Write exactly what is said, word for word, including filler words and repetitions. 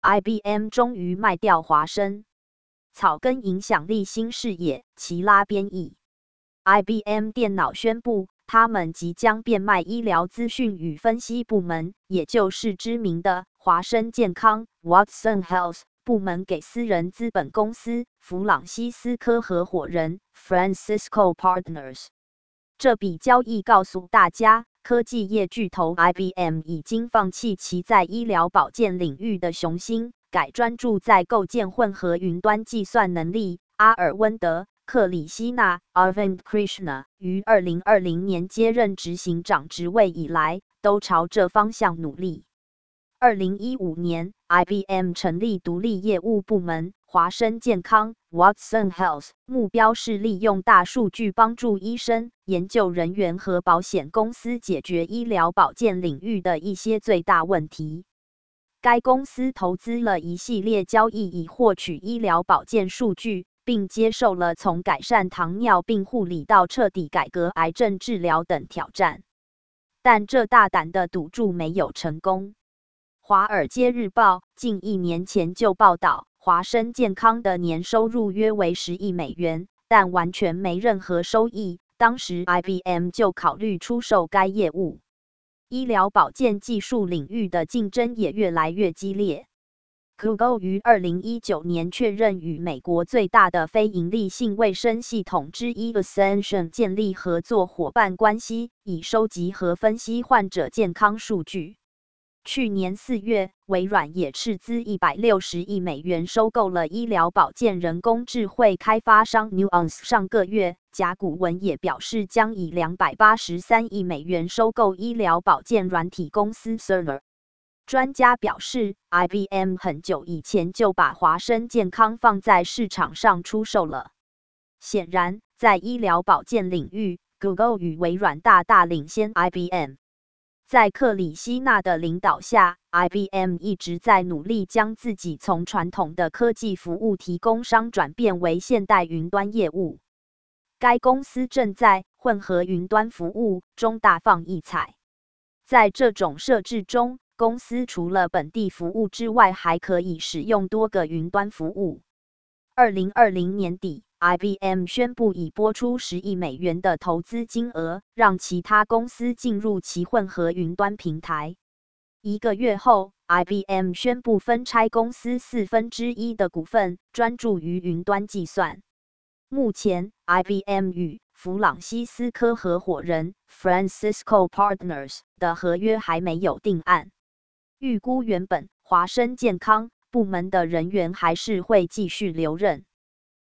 I B M 终于卖掉华生。草根影响力新视野，齐拉编译。I B M 电脑宣布，他们即将变卖医疗资讯与分析部门，也就是知名的华生健康 （Watson Health） 部门给私人资本公司弗朗西斯科合伙人 （Francisco Partners）。这笔交易告诉大家，科技业巨头 I B M 已经放弃其在医疗保健领域的雄心，改专注在构建混合云端计算能力。阿尔温德·克里希纳 （Arvind Krishna） 于二零二零年接任执行长职位以来，都朝这方向努力。二零一五年 ，I B M 成立独立业务部门华生健康 （Watson Health）， 目标是利用大数据帮助医生、研究人员和保险公司解决医疗保健领域的一些最大问题。该公司投资了一系列交易以获取医疗保健数据，并接受了从改善糖尿病护理到彻底改革癌症治疗等挑战。但这大胆的赌注没有成功。华尔街日报近一年前就报道，华生健康的年收入约为十亿美元，但完全没任何收益。当时 I B M 就考虑出售该业务。医疗保健技术领域的竞争也越来越激烈。Google 于二零一九年确认与美国最大的非营利性卫生系统之一 Ascension 建立合作伙伴关系，以收集和分析患者健康数据。去年四月，微软也斥资一百六十亿美元收购了医疗保健人工智慧开发商 Nuance。上个月，甲骨文也表示将以两百八十三亿美元收购医疗保健软体公司 Cerner。专家表示 ，I B M 很久以前就把华生健康放在市场上出售了。显然，在医疗保健领域 ，Google 与微软大大领先 I B M。在克里希纳的领导下 ，I B M 一直在努力将自己从传统的科技服务提供商转变为现代云端业务。该公司正在混合云端服务中大放异彩。在这种设置中，公司除了本地服务之外，还可以使用多个云端服务。二零二零年底 ，I B M 宣布已拨出十亿美元的投资金额，让其他公司进入其混合云端平台。一个月后 ，I B M 宣布分拆公司四分之一的股份，专注于云端计算。目前 ，I B M 与弗朗西斯科合伙人 （Francisco Partners） 的合约还没有定案。预估原本华生健康部门的人员还是会继续留任。